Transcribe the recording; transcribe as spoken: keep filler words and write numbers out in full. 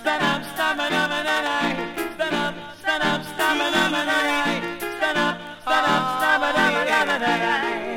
stand up, stand up, stand up, stand up, stand up, stand up, stand up, stand up, stand up, stand up, stand up.